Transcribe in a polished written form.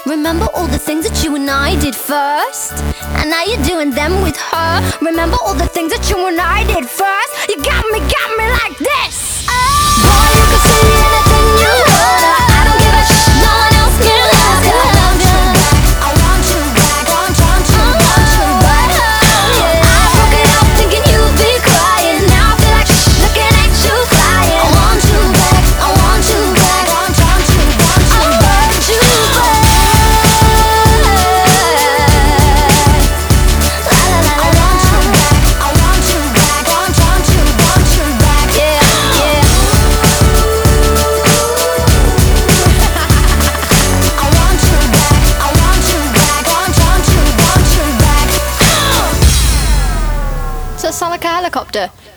Remember all the things that you and I did first? And now you're doing them with her. Remember all the things that you and I did first? You got me like this. Boy, you can say anything you wanna. I don't give a no one else can love you. I want you back, I want you back. Yeah. I broke it up thinking you'd be crying. Now I feel like looking at you flying. I want you back, I want you back, I want you back. So it sound like a helicopter?